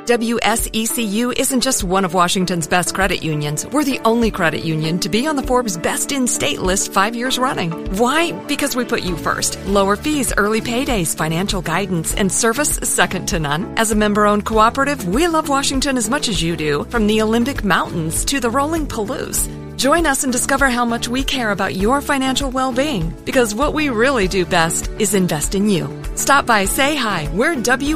WSECU isn't just one of Washington's best credit unions. We're the only credit union to be on the Forbes Best in State list 5 years running. Why? Because we put you first. Lower fees, early paydays, financial guidance, and service second to none. As a member-owned cooperative, we love Washington as much as you do, from the Olympic Mountains to the rolling Palouse. Join us and discover how much we care about your financial well-being, because what we really do best is invest in you. Stop by, say hi. We're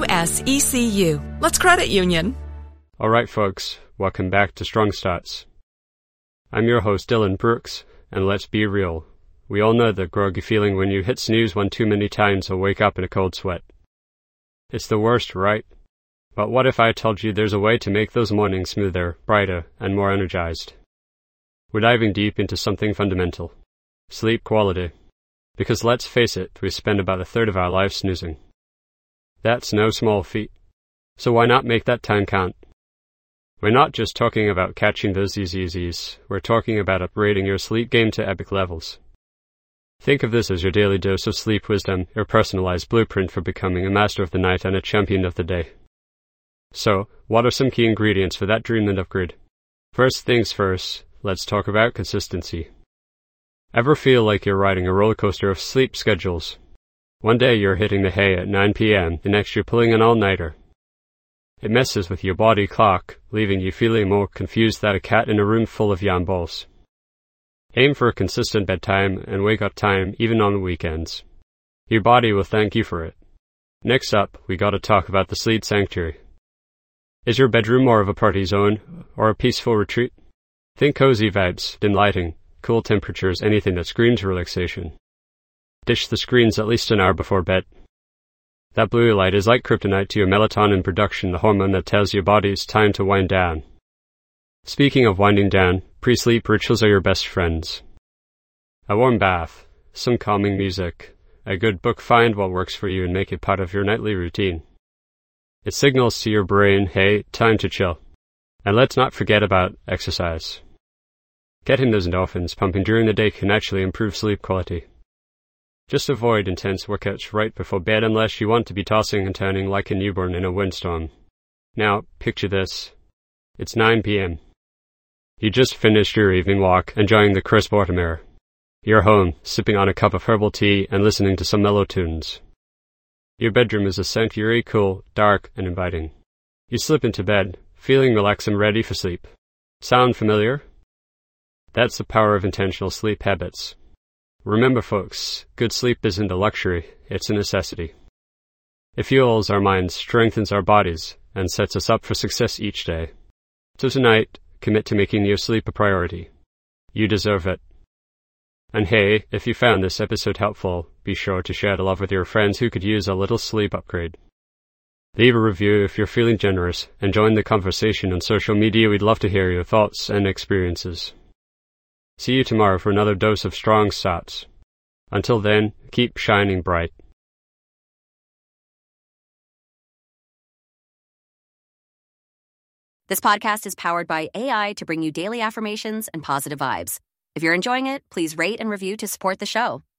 WSECU. Let's credit union. All right, folks. Welcome back to Strong Starts. I'm your host, Dylan Brooks, and let's be real. We all know the groggy feeling when you hit snooze one too many times or wake up in a cold sweat. It's the worst, right? But what if I told you there's a way to make those mornings smoother, brighter, and more energized? We're diving deep into something fundamental. Sleep quality. Because let's face it, we spend about a third of our lives snoozing. That's no small feat. So why not make that time count? We're not just talking about catching those easies, we're talking about upgrading your sleep game to epic levels. Think of this as your daily dose of sleep wisdom, your personalized blueprint for becoming a master of the night and a champion of the day. So, what are some key ingredients for that dreamland upgrade? First things first, let's talk about consistency. Ever feel like you're riding a roller coaster of sleep schedules? One day you're hitting the hay at 9 p.m., the next you're pulling an all-nighter. It messes with your body clock, leaving you feeling more confused than a cat in a room full of yarn balls. Aim for a consistent bedtime and wake-up time even on the weekends. Your body will thank you for it. Next up, we gotta talk about the sleep sanctuary. Is your bedroom more of a party zone or a peaceful retreat? Think cozy vibes, dim lighting, cool temperatures, anything that screams relaxation. Ditch the screens at least an hour before bed. That blue light is like kryptonite to your melatonin production, the hormone that tells your body it's time to wind down. Speaking of winding down, pre-sleep rituals are your best friends. A warm bath, some calming music, a good book. Find what works for you and make it part of your nightly routine. It signals to your brain, hey, time to chill. And let's not forget about exercise. Getting those endorphins pumping during the day can actually improve sleep quality. Just avoid intense workouts right before bed unless you want to be tossing and turning like a newborn in a windstorm. Now, picture this. It's 9 p.m. You just finished your evening walk, enjoying the crisp autumn air. You're home, sipping on a cup of herbal tea and listening to some mellow tunes. Your bedroom is a sanctuary, cool, dark, and inviting. You slip into bed, feeling relaxed and ready for sleep. Sound familiar? That's the power of intentional sleep habits. Remember, folks, good sleep isn't a luxury, it's a necessity. It fuels our minds, strengthens our bodies, and sets us up for success each day. So tonight, commit to making your sleep a priority. You deserve it. And hey, if you found this episode helpful, be sure to share the love with your friends who could use a little sleep upgrade. Leave a review if you're feeling generous, and join the conversation on social media. We'd love to hear your thoughts and experiences. See you tomorrow for another dose of Strong Starts. Until then, keep shining bright. This podcast is powered by AI to bring you daily affirmations and positive vibes. If you're enjoying it, please rate and review to support the show.